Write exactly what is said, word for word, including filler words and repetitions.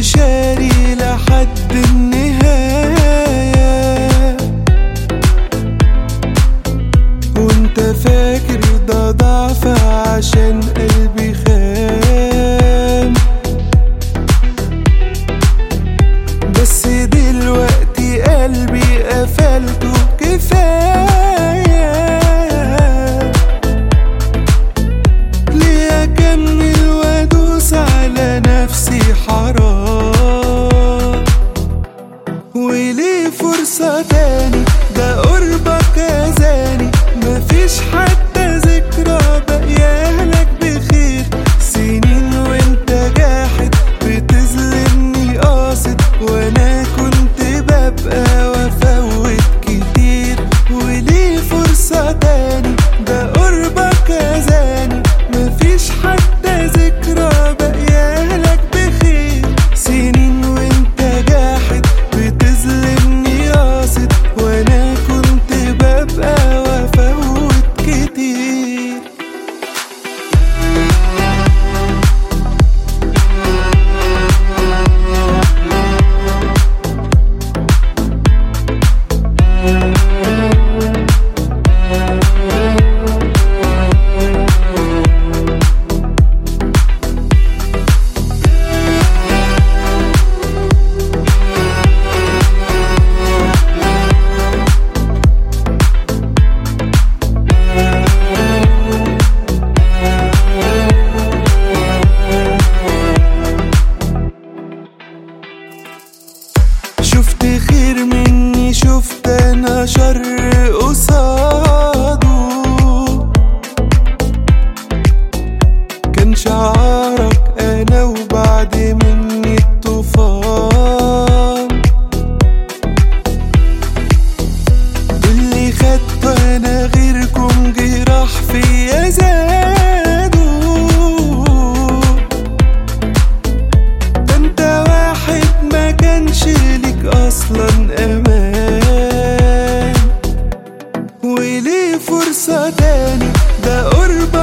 وشاري لحد النهاية، وانت فاكر ده ضعف عشان قلبي خان. بس دلوقتي قلبي قفلته كفاية، ليه اكمل وادوس على نفسي حرام؟ وليه فرصة تاني؟ ده قربك اذاني، مفيش حتى ذكرى بقيالك بخير. سنين وانت جاحد بتظلمني قاصد، وانا كنت ببقى وافوت كتير. وليه فرصة تاني؟ ده قربك اذاني، مفيش حتى ذكرى بقيالك بخير. سنين وانت جاحد بتظلمني قاصد، وانا كنت ببقى وافوت كتير. شفت خير مني، شفت انا شر قصاده. كان شعارك انا وبعد مني الطوفان، اللي خدته انا غيركم جراح فيا زادوا. ده انت واحد ما كانش ليك اصلا امان، وليه فرصة تاني؟ ده قربك